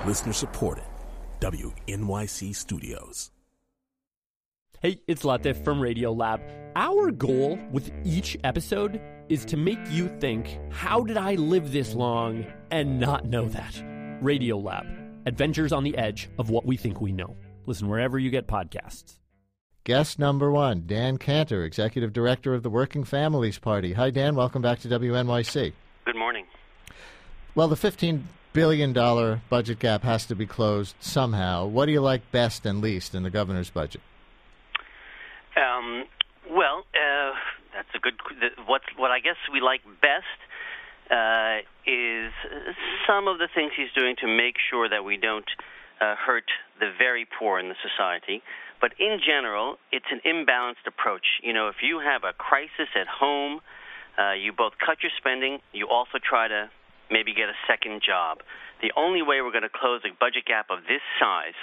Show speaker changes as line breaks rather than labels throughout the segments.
Listener supported. WNYC Studios.
Hey, it's Latif from Radiolab. Our goal with each episode is to make you think, how did I live this long and not know that? Radiolab, adventures on the edge of what we think we know. Listen wherever you get podcasts.
Guest number one, Dan Cantor, Executive Director of the Working Families Party. Hi, Dan. Welcome back to WNYC.
Good morning.
Well, the $15 billion budget gap has to be closed somehow. What do you like best and least in the governor's budget?
That's a good. What I guess we like best is some of the things he's doing to make sure that we don't hurt the very poor in the society. But in general, it's an imbalanced approach. You know, if you have a crisis at home, you both cut your spending, you also try to maybe get a second job. The only way we're going to close a budget gap of this size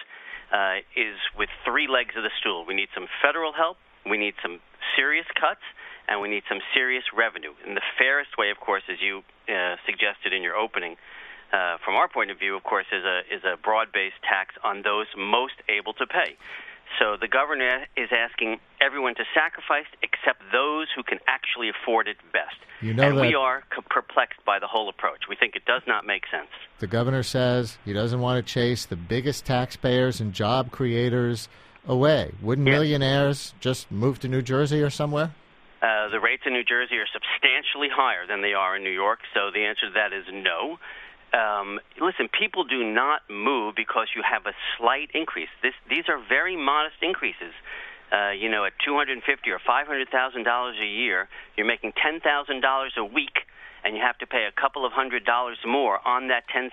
is with three legs of the stool. We need some federal help, we need some serious cuts, and we need some serious revenue. And the fairest way, of course, as you suggested in your opening, from our point of view, of course, is a broad-based tax on those most able to pay. So the governor is asking everyone to sacrifice except those who can actually afford it best. And we are perplexed by the whole approach. We think it does not make sense.
The governor says he doesn't want to chase the biggest taxpayers and job creators away. Wouldn't millionaires just move to New Jersey or somewhere?
The rates in New Jersey are substantially higher than they are in New York, so the answer to that is no. Listen, people do not move because you have a slight increase. These are very modest increases. At $250,000 or $500,000 a year, you're making $10,000 a week, and you have to pay a couple of $100 more on that $10,000.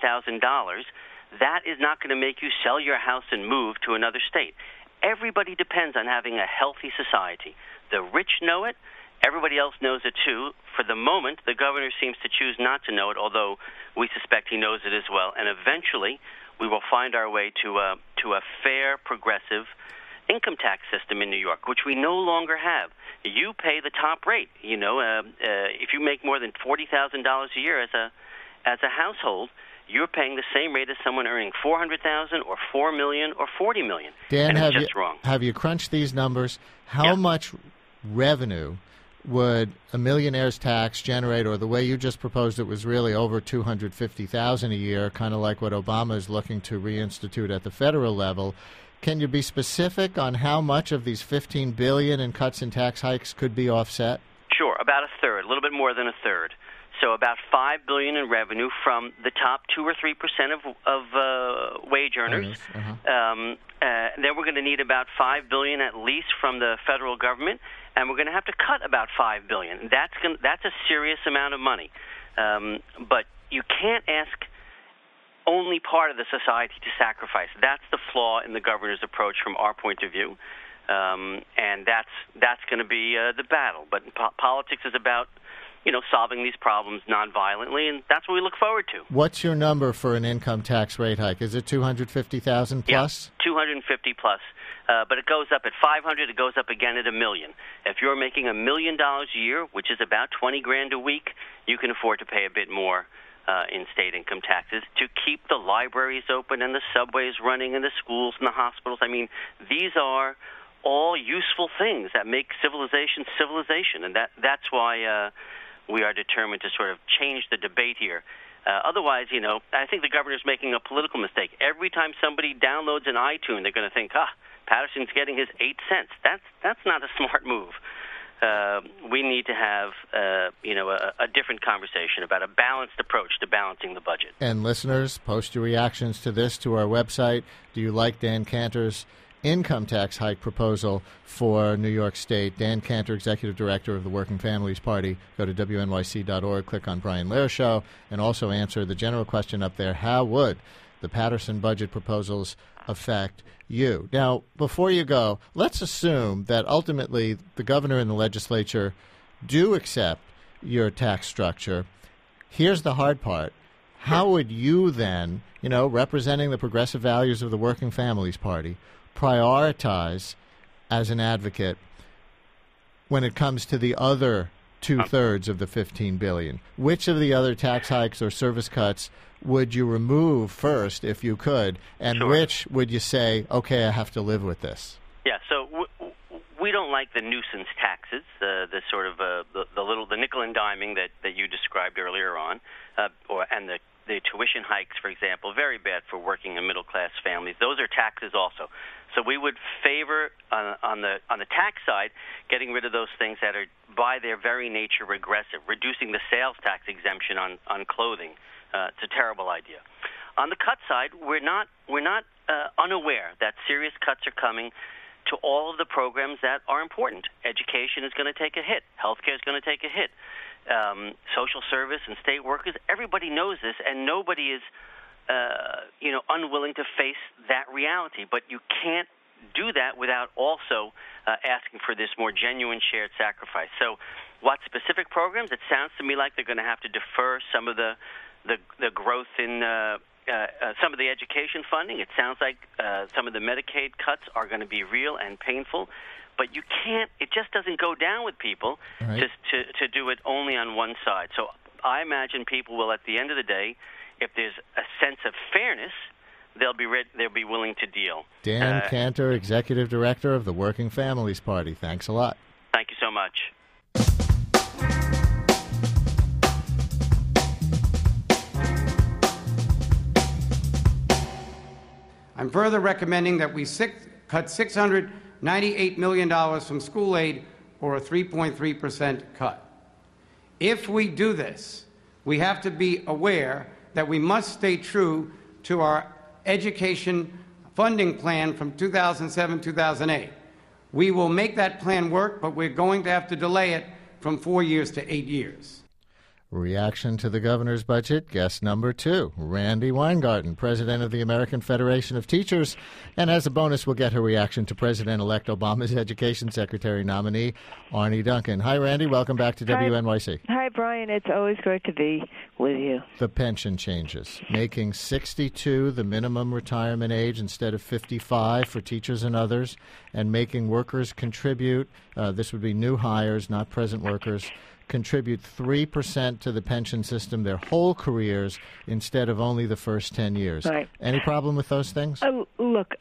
That is not going to make you sell your house and move to another state. Everybody depends on having a healthy society. The rich know it. Everybody else knows it, too. For the moment, the governor seems to choose not to know it, although we suspect he knows it as well. And eventually, we will find our way to a fair, progressive income tax system in New York, which we no longer have. You pay the top rate. If you make more than $40,000 a year as a household, you're paying the same rate as someone earning $400,000 or $4 million or $40 million.
Dan,
and it's just wrong.
Have you crunched these numbers? How much revenue would a millionaire's tax generate, or the way you just proposed it was really over $250,000 a year, kind of like what Obama is looking to reinstitute at the federal level? Can you be specific on how much of these $15 billion in cuts and tax hikes could be offset?
Sure, about a third, a little bit more than a third. So about $5 billion in revenue from the top 2 or 3% of wage earners. Then we're going to need about $5 billion at least from the federal government, and we're going to have to cut about $5 billion. That's a serious amount of money. But you can't ask only part of the society to sacrifice. That's the flaw in the governor's approach from our point of view, and that's going to be the battle. But politics is about solving these problems nonviolently, and that's what we look forward to.
What's your number for an income tax rate hike? Is it $250,000 plus?
Yeah, $250 plus. But it goes up at $500. It goes up again at $1 million. If you're making $1 million a year, which is about $20,000 a week, you can afford to pay a bit more in state income taxes to keep the libraries open and the subways running and the schools and the hospitals. I mean, these are all useful things that make civilization, and that's why we are determined to sort of change the debate here. Otherwise, I think the governor's making a political mistake. Every time somebody downloads an iTunes, they're going to think, Patterson's getting his 8 cents. That's not a smart move. We need to have, a different conversation about a balanced approach to balancing the budget.
And listeners, post your reactions to this to our website. Do you like Dan Cantor's income tax hike proposal for New York State? Dan Cantor, Executive Director of the Working Families Party. Go to WNYC.org, click on Brian Lehrer Show, and also answer the general question up there: how would the Patterson budget proposals affect you? Now, before you go, let's assume that ultimately the governor and the legislature do accept your tax structure. Here's the hard part. How would you then, representing the progressive values of the Working Families Party, prioritize as an advocate when it comes to the other 2/3 of the $15 billion. Which of the other tax hikes or service cuts would you remove first if you could, and
Sure.
which would you say, okay, I have to live with this?
Yeah, so we don't like the nuisance taxes, the sort of the nickel and diming that you described earlier on, and the tuition hikes, for example, very bad for working and middle class families. Those are taxes also. So we would favor on the tax side getting rid of those things that are by their very nature regressive, reducing the sales tax exemption on clothing. It's a terrible idea. On the cut side, we're not unaware that serious cuts are coming to all of the programs that are important. Education is going to take a hit. Healthcare is going to take a hit. Social service and state workers, everybody knows this, and nobody is unwilling to face that reality. But you can't do that without also asking for this more genuine shared sacrifice. So what specific programs? It sounds to me like they're going to have to defer some of the growth in some of the education funding. It sounds like some of the Medicaid cuts are going to be real and painful. But you can't. It just doesn't go down with people
Right.
to do it only on one side. So I imagine people will, at the end of the day, if there's a sense of fairness, they'll be willing to deal.
Dan Cantor, Executive Director of the Working Families Party. Thanks a lot.
Thank you so much.
I'm further recommending that we cut $698 million from school aid, or a 3.3% cut. If we do this, we have to be aware that we must stay true to our education funding plan from 2007-2008. We will make that plan work, but we're going to have to delay it from 4 years to 8 years.
Reaction to the governor's budget, guest number 2, Randi Weingarten, president of the American Federation of Teachers. And as a bonus, we'll get her reaction to President-elect Obama's education secretary nominee, Arne Duncan. Hi, Randi. Welcome back to WNYC.
Hi, Brian. It's always great to be with you.
The pension changes, making 62 the minimum retirement age instead of 55 for teachers and others, and making workers contribute, this would be new hires, not present workers, contribute 3% to the pension system their whole careers instead of only the first 10 years.
Right.
Any problem with those things?
Look,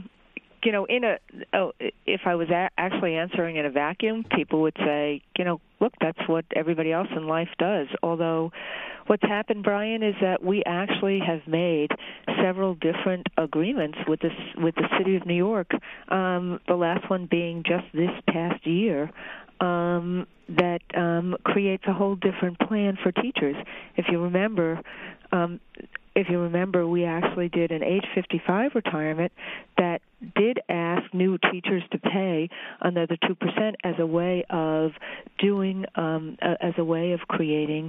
if I was actually answering in a vacuum, people would say, look, that's what everybody else in life does. Although what's happened, Brian, is that we actually have made several different agreements with the city of New York, the last one being just this past year, that creates a whole different plan for teachers. If you remember, we actually did an age 55 retirement that did ask new teachers to pay another 2% as a way of creating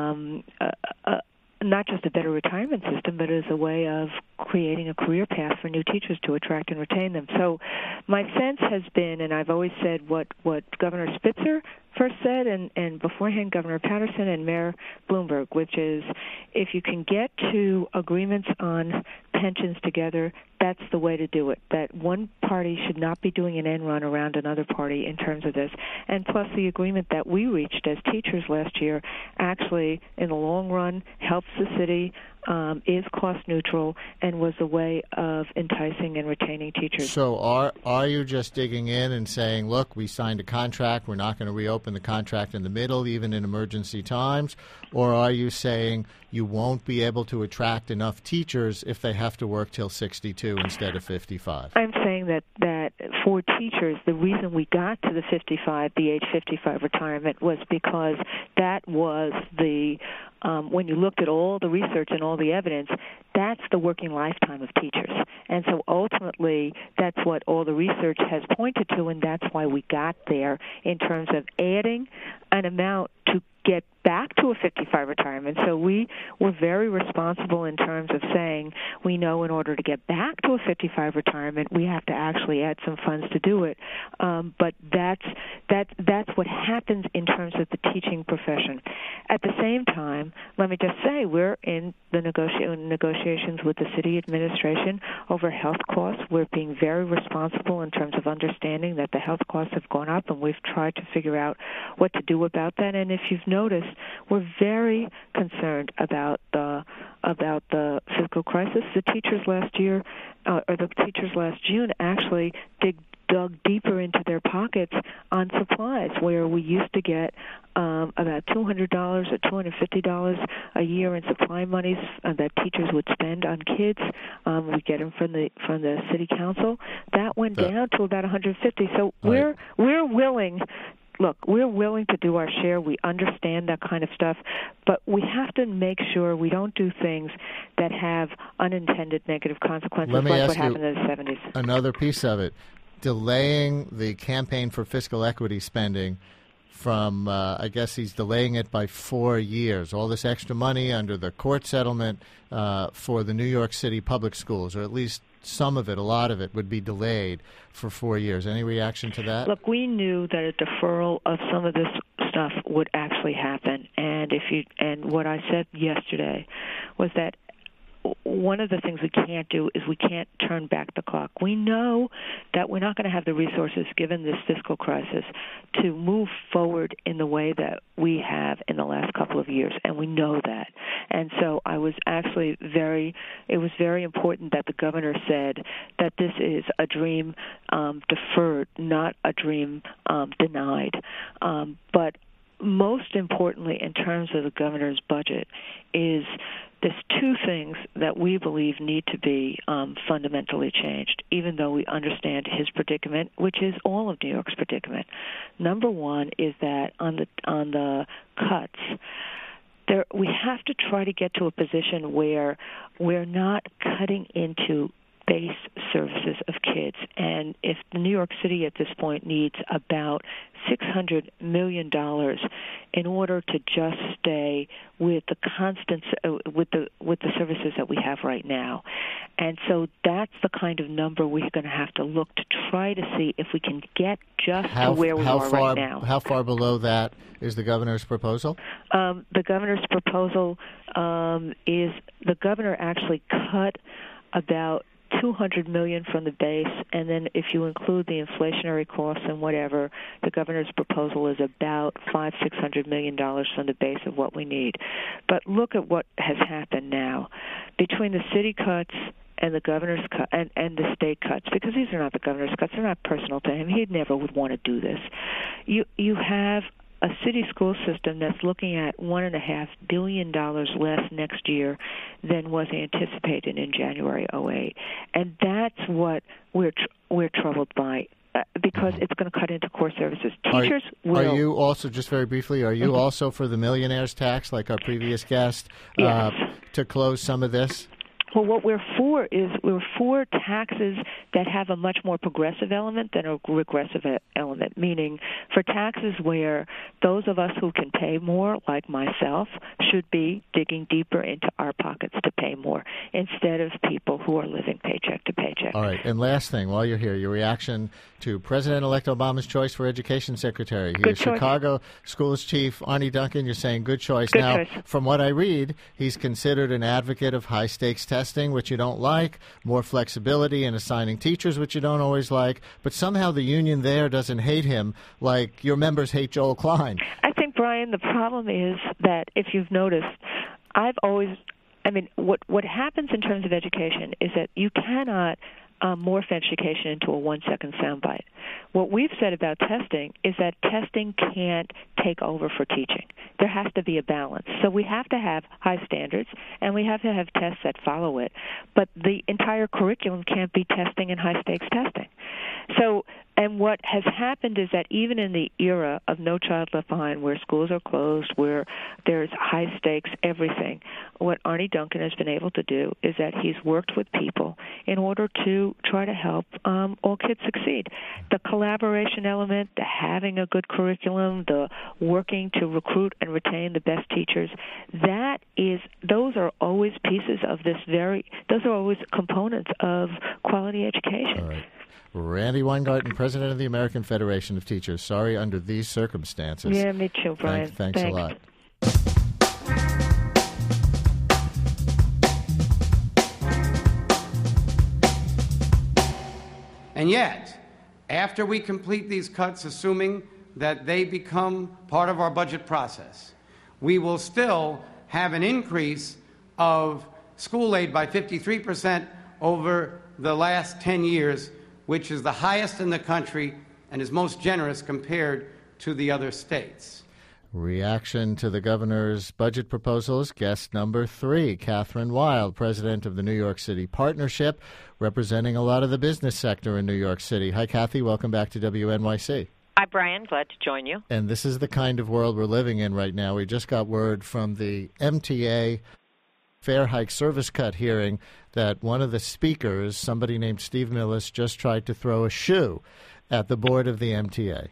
not just a better retirement system, but as a way of creating a career path for new teachers to attract and retain them. So my sense has been, and I've always said what Governor Spitzer first said, and beforehand Governor Patterson and Mayor Bloomberg, which is if you can get to agreements on pensions together, that's the way to do it. That one party should not be doing an end run around another party in terms of this. And plus the agreement that we reached as teachers last year actually, in the long run, helps the city, is cost neutral, and was a way of enticing and retaining teachers.
So are you just digging in and saying, look, we signed a contract, we're not going to reopen the contract in the middle, even in emergency times? Or are you saying you won't be able to attract enough teachers if they have to work till 62 instead of 55?
I'm saying that for teachers, the reason we got to the age 55 retirement was because that was the when you looked at all the research and all the evidence, that's the working lifetime of teachers. And so ultimately, that's what all the research has pointed to, and that's why we got there in terms of adding an amount to get back to a 55 retirement. So we were very responsible in terms of saying we know in order to get back to a 55 retirement, we have to actually add some funds to do it. But that's what happens in terms of the teaching profession. At the same time, let me just say we're in the negotiations with the city administration over health costs. We're being very responsible in terms of understanding that the health costs have gone up, and we've tried to figure out what to do about that. And if you've noticed, we're very concerned about the fiscal crisis. The teachers last year, or the teachers last June, actually dug deeper into their pockets on supplies, where we used to get about $200 or $250 a year in supply monies that teachers would spend on kids. We get them from the city council. That went down to about $150. So we're willing. Look, we're willing to do our share. We understand that kind of stuff, but we have to make sure we don't do things that have unintended negative consequences, like what happened in the 70s.
Another piece of it. Delaying the campaign for fiscal equity spending from, I guess he's delaying it by 4 years. All this extra money under the court settlement for the New York City public schools, or at least some of it, a lot of it, would be delayed for 4 years. Any reaction to that?
Look, we knew that a deferral of some of this stuff would actually happen. And what I said yesterday was that one of the things we can't do is we can't turn back the clock. We know that we're not going to have the resources, given this fiscal crisis, to move forward in the way that we have in the last couple of years, and we know that. And so I was actually it was very important that the governor said that this is a dream deferred, not a dream denied. But most importantly, in terms of the governor's budget, is there's two things that we believe need to be fundamentally changed, even though we understand his predicament, which is all of New York's predicament. Number one is that on the cuts, we have to try to get to a position where we're not cutting into base services of kids. And if the New York City at this point needs about $600 million in order to just stay with the constant with the services that we have right now. And so that's the kind of number we're going to have to look to try to see if we can get just to where we are right now.
How far below that is the governor's proposal?
The governor's proposal is the governor actually cut about $200 million from the base, and then if you include the inflationary costs and whatever, the governor's proposal is about $600 million from the base of what we need. But look at what has happened now between the city cuts and the governor's cut and the state cuts, because these are not the governor's cuts; they're not personal to him. He never would want to do this. You have a city school system that's looking at $1.5 billion less next year than was anticipated in January 2008. And that's what we're troubled by, because it's going to cut into core services. Teachers will.
Are you also, just very briefly, are you also for the millionaire's tax, like our previous guest,
yes,
to close some of this?
Well, what we're for is we're for taxes that have a much more progressive element than a regressive element, meaning for taxes where those of us who can pay more, like myself, should be digging deeper into our pockets to pay more instead of people who are living paycheck to paycheck.
All right. And last thing, while you're here, your reaction to President-elect Obama's choice for Education Secretary. He is Chicago Schools Chief Arne Duncan. You're saying good choice.
Good
now,
choice.
From what I read, he's considered an advocate of high-stakes testing, which you don't like, more flexibility in assigning teachers, which you don't always like, but somehow the union there doesn't hate him like your members hate Joel Klein.
I think, Brian, the problem is that if you've noticed, what happens in terms of education is that you cannot morph education into a 1-second soundbite. What we've said about testing is that testing can't take over for teaching. There has to be a balance. So we have to have high standards, and we have to have tests that follow it. But the entire curriculum can't be testing and high-stakes testing. So, and what has happened is that even in the era of No Child Left Behind, where schools are closed, where there's high stakes, everything, what Arne Duncan has been able to do is that he's worked with people in order to try to help all kids succeed. The collaboration element, the having a good curriculum, the working to recruit and retain the best teachers, those are always pieces of this those are always components of quality education.
All right. Randi Weingarten, President of the American Federation of Teachers. Sorry under these circumstances.
Yeah, me too, Brian.
Thanks a lot.
And yet, after we complete these cuts, assuming that they become part of our budget process, we will still have an increase of school aid by 53% over the last 10 years, which is the highest in the country and is most generous compared to the other states.
Reaction to the governor's budget proposals, guest number 3, Catherine Wild, president of the New York City Partnership, representing a lot of the business sector in New York City. Hi, Kathy. Welcome back to WNYC.
Hi, Brian. Glad to join you.
And this is the kind of world we're living in right now. We just got word from the MTA fare hike service cut hearing that one of the speakers, somebody named Steve Millis, just tried to throw a shoe at the board of the MTA.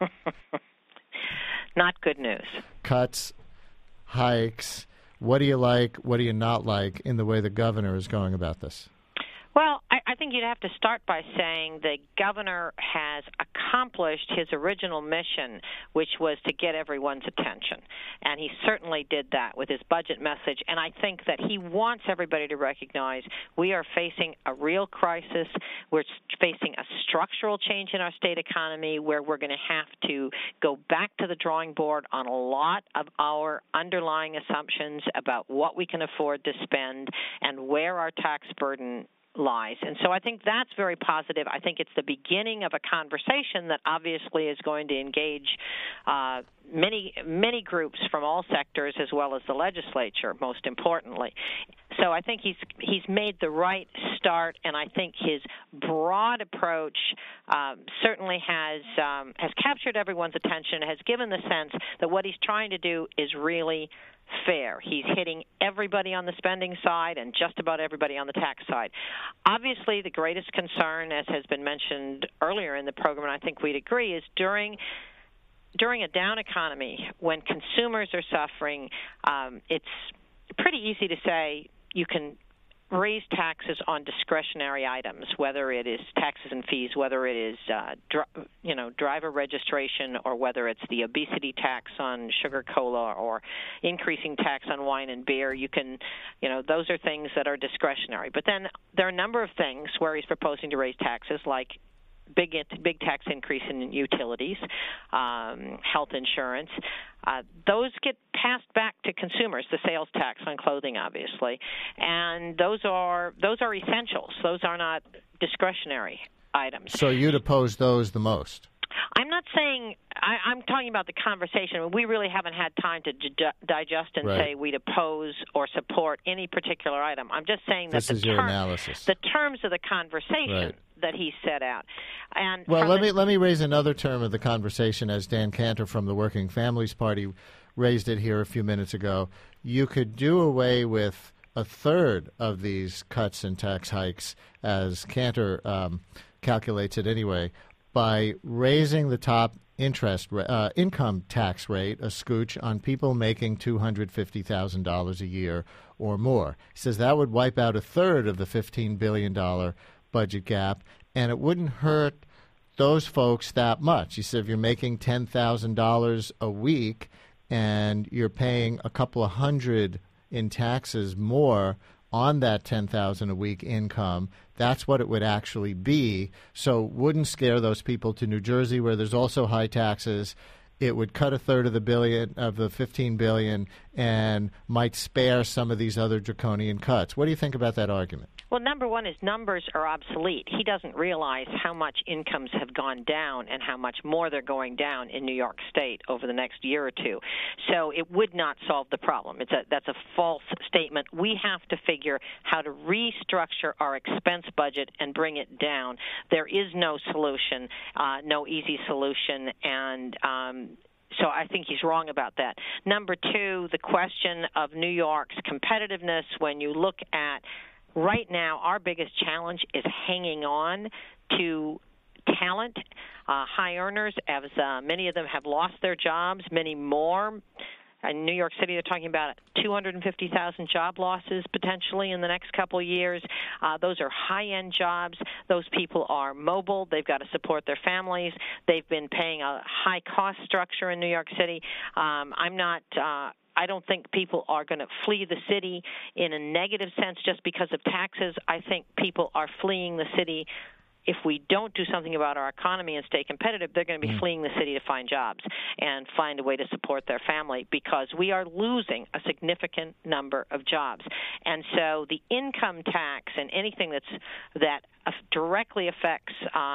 Not good news.
Cuts, hikes. What do you like? What do you not like in the way the governor is going about this?
Well, I think you'd have to start by saying the governor has accomplished his original mission, which was to get everyone's attention. And he certainly did that with his budget message. And I think that he wants everybody to recognize we are facing a real crisis. We're facing a structural change in our state economy where we're going to have to go back to the drawing board on a lot of our underlying assumptions about what we can afford to spend and where our tax burden lies. And so I think that's very positive. I think it's the beginning of a conversation that obviously is going to engage many groups from all sectors as well as the legislature, most importantly. So I think he's made the right start, and I think his broad approach certainly has captured everyone's attention, has given the sense that what he's trying to do is really fair. He's hitting everybody on the spending side and just about everybody on the tax side. Obviously, the greatest concern, as has been mentioned earlier in the program, and I think we'd agree, is during a down economy, when consumers are suffering, it's pretty easy to say you can raise taxes on discretionary items, whether it is taxes and fees, whether it is driver registration, or whether it's the obesity tax on sugar cola or increasing tax on wine and beer. You can, those are things that are discretionary. But then there are a number of things where he's proposing to raise taxes, like big tax increase in utilities, health insurance. Those get passed back to consumers, the sales tax on clothing, obviously, and those are essentials. Those are not discretionary items.
So you'd oppose those the most?
I'm not saying I'm talking about the conversation. We really haven't had time to digest and say we'd oppose or support any particular item. I'm just saying that
your analysis.
The terms of the conversation that he set out. And
let me raise another term of the conversation, as Dan Cantor from the Working Families Party raised it here a few minutes ago. You could do away with a third of these cuts and tax hikes, as Cantor calculates it anyway, by raising the top income tax rate a scooch on people making $250,000 a year or more. He says that would wipe out a third of the $15 billion budget gap, and it wouldn't hurt those folks that much. He said if you're making $10,000 a week and you're paying a couple of hundred in taxes more on that $10,000 a week income, that's what it would actually be. So it wouldn't scare those people to New Jersey, where there's also high taxes. It would cut a third of the $15 billion and might spare some of these other draconian cuts. What do you think about that argument?
Well, number one is numbers are obsolete. He doesn't realize how much incomes have gone down and how much more they're going down in New York State over the next year or two. So it would not solve the problem. That's a false statement. We have to figure how to restructure our expense budget and bring it down. There is no solution, no easy solution, and so I think he's wrong about that. Number two, the question of New York's competitiveness. When you look at right now, our biggest challenge is hanging on to talent, high earners, as many of them have lost their jobs, many more. In New York City, they're talking about 250,000 job losses potentially in the next couple of years. Those are high-end jobs. Those people are mobile. They've got to support their families. They've been paying a high-cost structure in New York City. I don't think people are going to flee the city in a negative sense just because of taxes. I think people are fleeing the city. If we don't do something about our economy and stay competitive, they're going to be fleeing the city to find jobs and find a way to support their family because we are losing a significant number of jobs. And so the income tax and anything that directly affects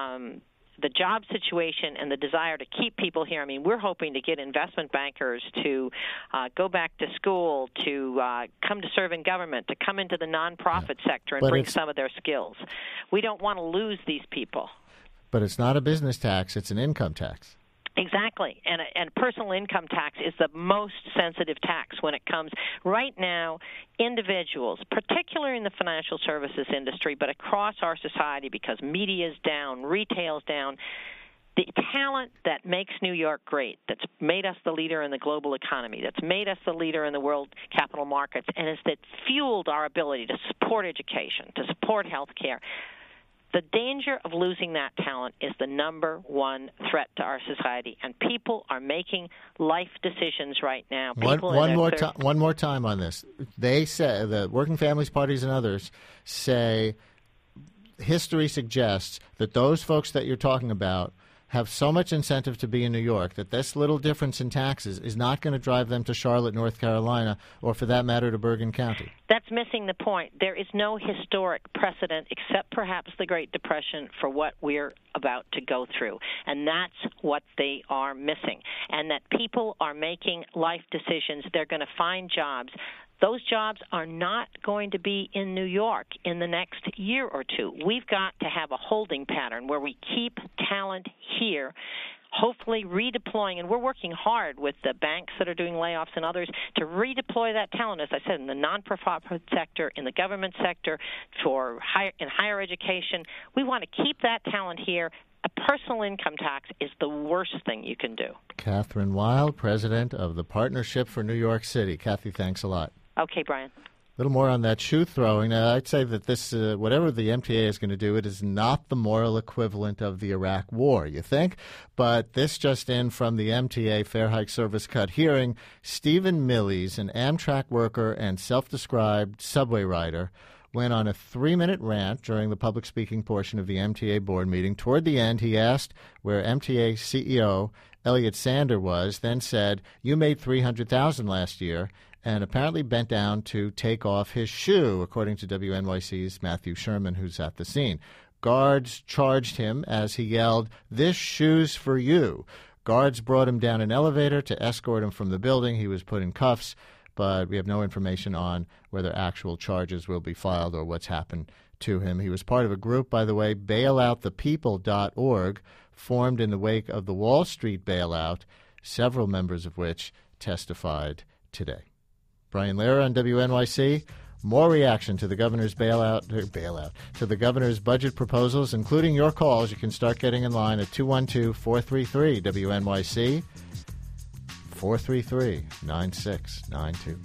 the job situation and the desire to keep people here. I mean, we're hoping to get investment bankers to go back to school, to come to serve in government, to come into the nonprofit sector and bring some of their skills. We don't want to lose these people.
But it's not a business tax, it's an income tax.
Exactly, and personal income tax is the most sensitive tax when it comes. Right now, individuals, particularly in the financial services industry, but across our society because media is down, retail is down, the talent that makes New York great, that's made us the leader in the global economy, that's made us the leader in the world capital markets, and that fueled our ability to support education, to support health care. The danger of losing that talent is the number one threat to our society, and people are making life decisions right now.
One more time on this. They say, the Working Families Parties and others say, history suggests that those folks that you're talking about have so much incentive to be in New York that this little difference in taxes is not going to drive them to Charlotte, North Carolina, or for that matter to Bergen County.
That's missing the point. There is no historic precedent except perhaps the Great Depression for what we're about to go through. And that's what they are missing. And that people are making life decisions. They're going to find jobs. Those jobs are not going to be in New York in the next year or two. We've got to have a holding pattern where we keep talent here, hopefully redeploying, and we're working hard with the banks that are doing layoffs and others to redeploy that talent, as I said, in the non-profit sector, in the government sector, in higher education. We want to keep that talent here. A personal income tax is the worst thing you can do.
Catherine Weil, president of the Partnership for New York City. Kathy, thanks a lot.
Okay, Brian.
A little more on that shoe throwing. I'd say that this, whatever the MTA is going to do, it is not the moral equivalent of the Iraq War, you think? But this just in from the MTA Fare Hike Service Cut hearing, Stephen Millies, an Amtrak worker and self-described subway rider, went on a 3-minute rant during the public speaking portion of the MTA board meeting. Toward the end, he asked where MTA CEO Elliot Sander was, then said, "You made $300,000 last year," and apparently bent down to take off his shoe, according to WNYC's Matthew Sherman, who's at the scene. Guards charged him as he yelled, "This shoe's for you." Guards brought him down an elevator to escort him from the building. He was put in cuffs, but we have no information on whether actual charges will be filed or what's happened to him. He was part of a group, by the way, bailoutthepeople.org, formed in the wake of the Wall Street bailout, several members of which testified today. Brian Lehrer on WNYC. More reaction to the governor's to the governor's budget proposals, including your calls. You can start getting in line at 212-433-WNYC, 433-9692.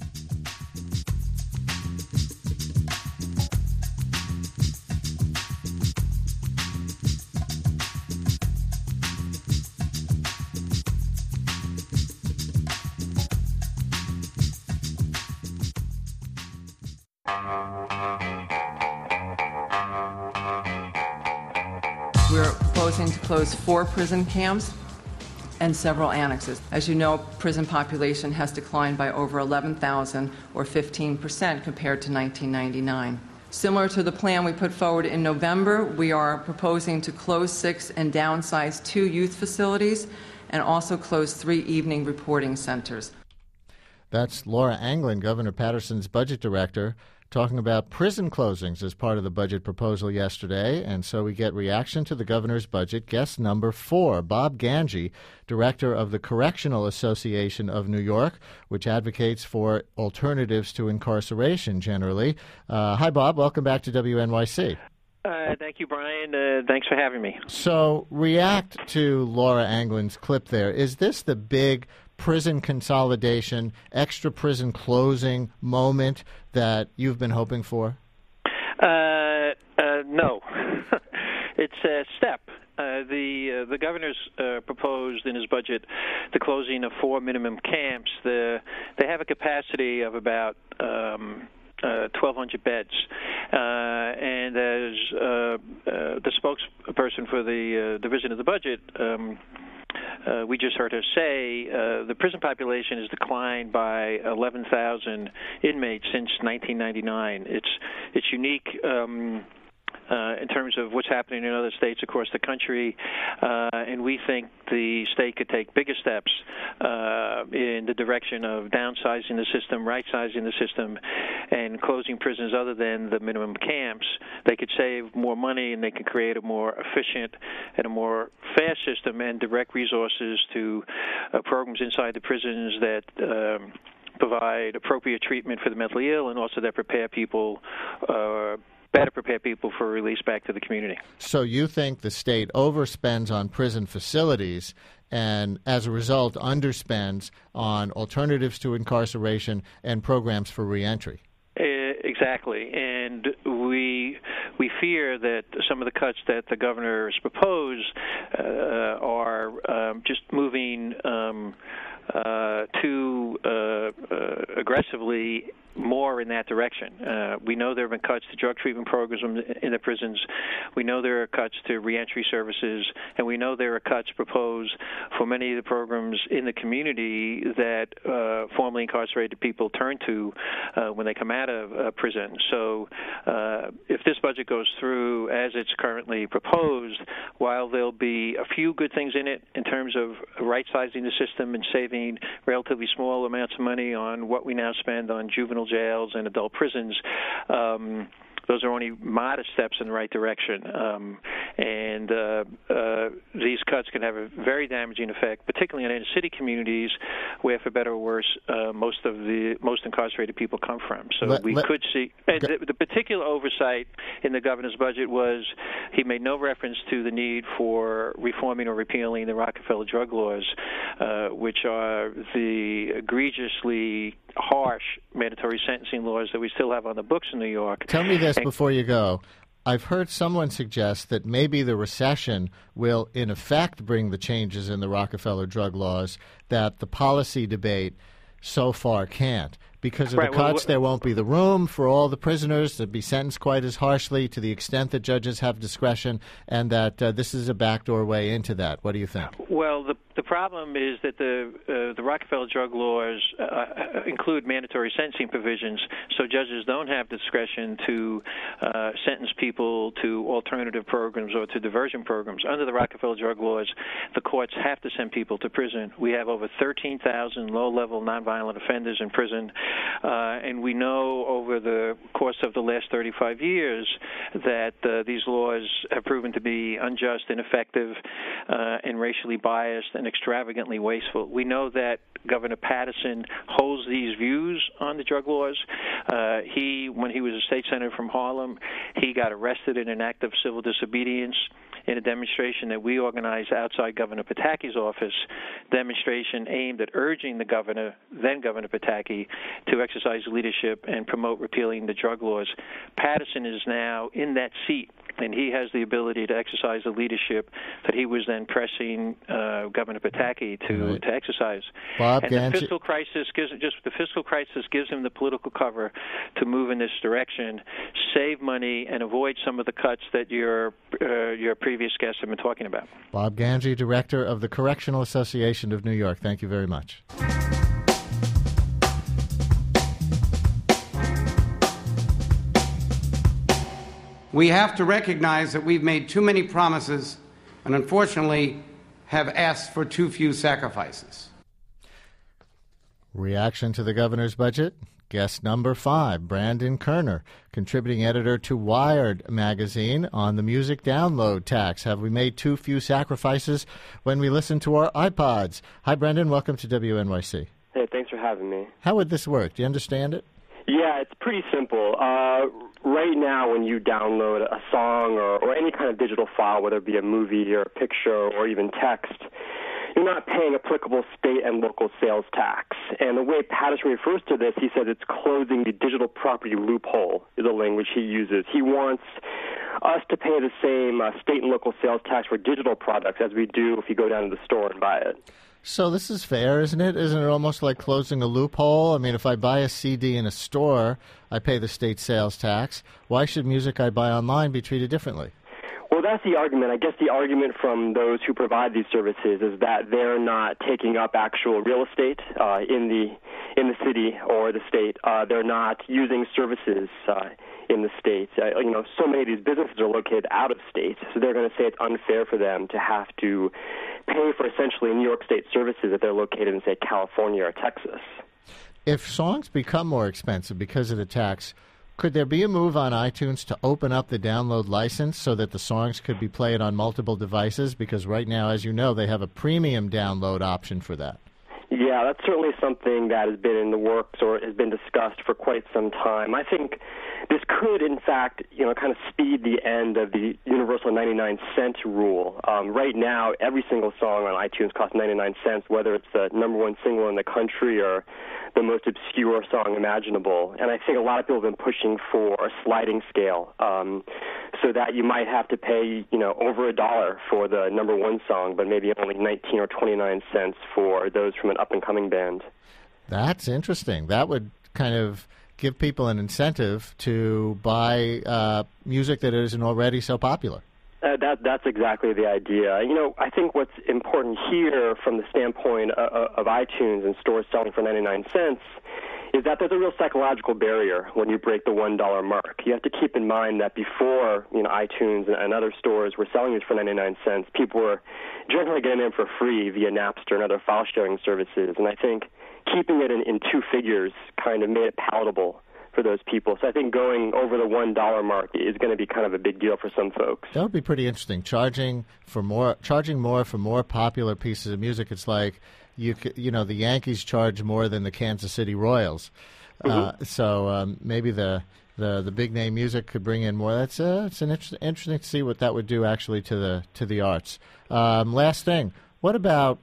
We're proposing to close 4 prison camps and several annexes. As you know, prison population has declined by over 11,000 or 15% compared to 1999. Similar to the plan we put forward in November, we are proposing to close 6 and downsize 2 youth facilities and also close 3 evening reporting centers.
That's Laura Anglin, Governor Patterson's budget director, talking about prison closings as part of the budget proposal yesterday. And so we get reaction to the governor's budget. Guest number 4, Bob Ganji, director of the Correctional Association of New York, which advocates for alternatives to incarceration generally. Hi, Bob. Welcome back to WNYC.
Thank you, Brian. Thanks for having me.
So react to Laura Anglin's clip there. Is this the big prison consolidation, extra prison closing moment that you've been hoping for?
No. It's a step. The governor's proposed in his budget the closing of 4 minimum camps. They have a capacity of about 1,200 beds. And as the spokesperson for the division of the budget, we just heard her say the prison population has declined by 11,000 inmates since 1999. It's unique in terms of what's happening in other states across the country, and we think the state could take bigger steps in the direction of downsizing the system, right-sizing the system, and closing prisons other than the minimum camps. They could save more money, and they could create a more efficient and a more fast system and direct resources to programs inside the prisons that provide appropriate treatment for the mentally ill and also that better prepare people for release back to the community.
So you think the state overspends on prison facilities and, as a result, underspends on alternatives to incarceration and programs for reentry?
Exactly. And we fear that some of the cuts that the governor has proposed are just moving too aggressively more in that direction. We know there have been cuts to drug treatment programs in the prisons. We know there are cuts to reentry services, and we know there are cuts proposed for many of the programs in the community that formerly incarcerated people turn to when they come out of prison. So if this budget goes through as it's currently proposed, while there'll be a few good things in it in terms of right-sizing the system and saving relatively small amounts of money on what we now spend on juvenile jails and adult prisons, those are only modest steps in the right direction. And these cuts can have a very damaging effect, particularly in inner-city communities where, for better or worse, most incarcerated people come from. So could see the particular oversight in the governor's budget was he made no reference to the need for reforming or repealing the Rockefeller drug laws, which are the egregiously harsh mandatory sentencing laws that we still have on the books in New York.
Tell me this before you go. I've heard someone suggest that maybe the recession will, in effect, bring the changes in the Rockefeller drug laws that the policy debate so far can't. Because of the cuts, there won't be the room for all the prisoners to be sentenced quite as harshly to the extent that judges have discretion, and that this is a backdoor way into that. What do you think?
Well, the problem is that the Rockefeller drug laws include mandatory sentencing provisions, so judges don't have discretion to sentence people to alternative programs or to diversion programs. Under the Rockefeller drug laws, the courts have to send people to prison. We have over 13,000 low-level nonviolent offenders in prison. And we know over the course of the last 35 years that these laws have proven to be unjust, ineffective, and racially biased and extravagantly wasteful. We know that Governor Patterson holds these views on the drug laws. When he was a state senator from Harlem, he got arrested in an act of civil disobedience in a demonstration that we organized outside Governor Pataki's office, demonstration aimed at urging the governor, then Governor Pataki, to exercise leadership and promote repealing the drug laws. Patterson is now in that seat, and he has the ability to exercise the leadership that he was then pressing Governor Pataki to exercise.
Bob
and
Ganji.
the fiscal crisis gives him the political cover to move in this direction, save money, and avoid some of the cuts that your previous guests have been talking about.
Bob Ganji, Director of the Correctional Association of New York. Thank you very much.
we have to recognize that we've made too many promises and unfortunately have asked for too few sacrifices.
Reaction to the governor's budget? Guest number 5, Brandon Kerner, contributing editor to Wired magazine on the music download tax. Have we made too few sacrifices when we listen to our iPods? Hi, Brandon. Welcome to WNYC.
Hey, thanks for having me.
How would this work? Do you understand it?
Yeah, it's pretty simple. Right now, when you download a song or any kind of digital file, whether it be a movie or a picture or even text, you're not paying applicable state and local sales tax. And the way Patterson refers to this, he says it's closing the digital property loophole is the language he uses. He wants us to pay the same state and local sales tax for digital products as we do if you go down to the store and buy it.
So this is fair, isn't it? Isn't it almost like closing a loophole? I mean, if I buy a CD in a store, I pay the state sales tax. Why should music I buy online be treated differently?
Well, that's the argument. I guess the argument from those who provide these services is that they're not taking up actual real estate in the city or the state. They're not using services in the state. So many of these businesses are located out of state, so they're going to say it's unfair for them to have to pay for essentially New York State services if they're located in, say, California or Texas.
If songs become more expensive because of the tax, could there be a move on iTunes to open up the download license so that the songs could be played on multiple devices? Because right now, as you know, they have a premium download option for that.
Yeah, that's certainly something that has been in the works or has been discussed for quite some time. I think this could, in fact, kind of speed the end of the universal 99-cent rule. Right now, every single song on iTunes costs 99 cents, whether it's the number one single in the country or the most obscure song imaginable. And I think a lot of people have been pushing for a sliding scale so that you might have to pay, over $1 for the number one song, but maybe only 19 or 29 cents for those from an up-and-coming band.
That's interesting. That would kind of give people an incentive to buy music that isn't already so popular.
That's exactly the idea. I think what's important here from the standpoint of iTunes and stores selling for 99 cents is that there's a real psychological barrier when you break the $1 mark. You have to keep in mind that before iTunes and other stores were selling these for 99 cents, people were generally getting them for free via Napster and other file-sharing services. And I think keeping it in two figures kind of made it palatable for those people. So I think going over the $1 mark is going to be kind of a big deal for some folks.
That would be pretty interesting. Charging more for more popular pieces of music. It's like the Yankees charge more than the Kansas City Royals. Mm-hmm. So maybe the big name music could bring in more. It's interesting to see what that would do actually to the arts. Last thing, what about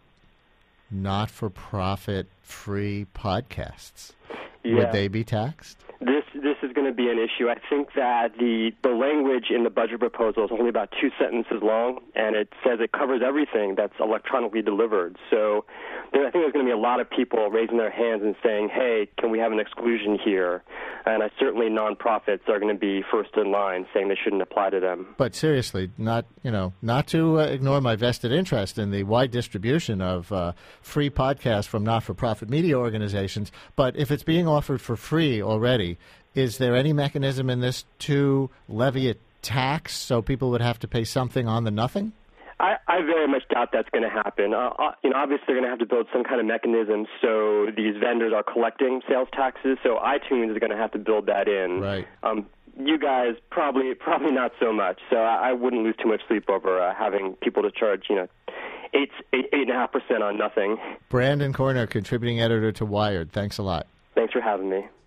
not-for-profit free podcasts?
Yeah.
Would they be taxed?
This is going to be an issue. I think that the language in the budget proposal is only about 2 sentences long, and it says it covers everything that's electronically delivered. So I think there's going to be a lot of people raising their hands and saying, hey, can we have an exclusion here? And certainly nonprofits are going to be first in line saying they shouldn't apply to them.
But seriously, not to ignore my vested interest in the wide distribution of free podcasts from not-for-profit media organizations, but if it's being offered for free already, is there any mechanism in this to levy a tax so people would have to pay something on the nothing?
I very much doubt that's going to happen. Obviously, they're going to have to build some kind of mechanism so these vendors are collecting sales taxes. So iTunes is going to have to build that in.
Right.
You guys probably not so much. So I wouldn't lose too much sleep over having people to charge 8.5% on nothing.
Brandon Kerner, contributing editor to Wired. Thanks a lot.
Thanks for having me.